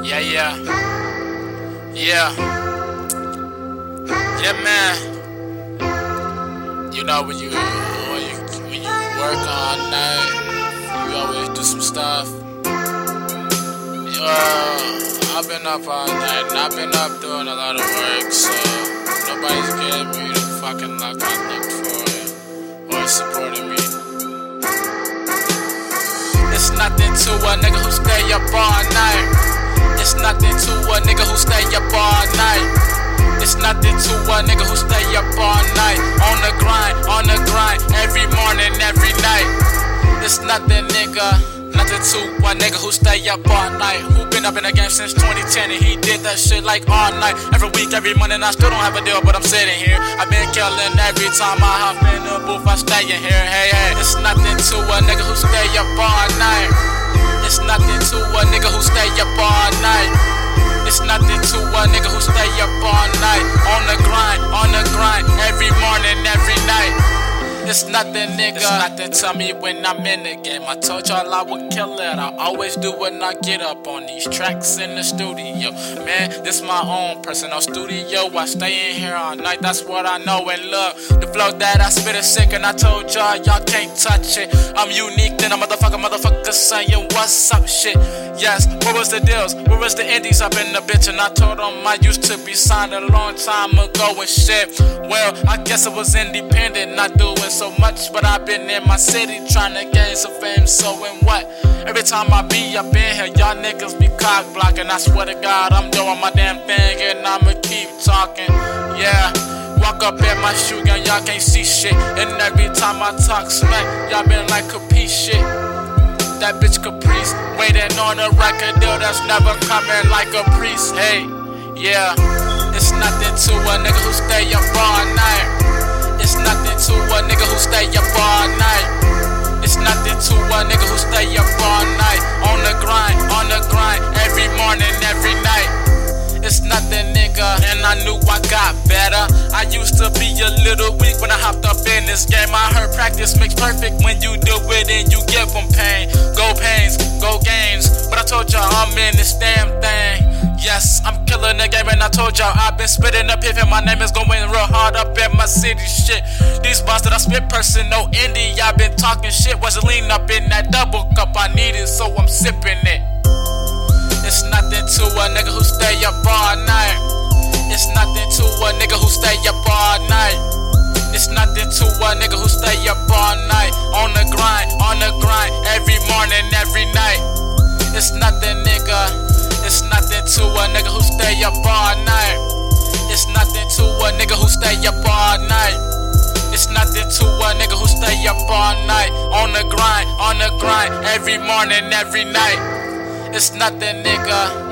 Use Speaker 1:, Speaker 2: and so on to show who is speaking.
Speaker 1: Yeah, man. You know when you work all night, you always do some stuff. I've been up all night and I've been up doing a lot of work, so nobody's giving me the fucking luck I looked for or supporting me. It's nothing to a nigga who stay up all night. It's nothing to a nigga who stay up all night. It's nothing to a nigga who stay up all night. On the grind, every morning, every night. It's nothing, nigga. Nothing to a nigga who stay up all night. Who been up in the game since 2010 and he did that shit like all night. Every week, every month, and I still don't have a deal, but I'm sitting here. I've been killing every time I hop in the booth, I stay in here. Hey, it's nothing to a nigga who stay up all night. It's nothing to a nigga who stay up all night. It's nothing to a nigga who stay up all night. On the grind, every morning, every night. It's nothing, nigga. It's nothing to me when I'm in the game. I told y'all I would kill it. I always do when I get up on these tracks in the studio. Man, this my own personal studio. I stay in here all night, that's what I know. And look, the flow that I spit is sick, and I told y'all can't touch it. I'm unique than a motherfucker saying what's up shit. Yes, what was the deals? Where was the indies up in the bitch? And I told them I used to be signed a long time ago and shit. Well, I guess I was independent, not doing so much, but I've been in my city trying to gain some fame. So and what? Every time I be up in here, y'all niggas be cock blocking. I swear to God, I'm doing my damn thing and I'ma keep talking. Yeah, walk up in my shoe gun, y'all can't see shit. And every time I talk smack, y'all been like Caprice shit. That bitch Caprice, waiting on a record deal that's never coming like a priest. Hey, yeah, it's nothing to a nigga who stay up all night. It's nothing to a nigga who stay up all night. It's nothing to a nigga who stay up all night. On the grind, every morning, every night. It's nothing, nigga, and I knew I got better. I used to be a little weak when I hopped up in this game. I heard practice makes perfect when you do it and you give them pain. Go pains, go games, but I told y'all I'm in this damn thing. Yes, I'm killing the game, and I told y'all I've been spitting up here and my name is going real hard up in my city shit. These bars that I spit personal indie, I've been talking shit. Wasn't lean up in that double cup I needed, so I'm sipping it. It's nothing to a nigga who stay up all night. It's nothing to a nigga who stay up all night. It's nothing to a nigga who stay up all night. On the grind, every morning, every night. It's nothing, nigga. It's nothing to a nigga who stay up all night. It's nothing to a nigga who stay up all night. It's nothing to a nigga who stay up all night. On the grind, every morning, every night. It's nothing, nigga.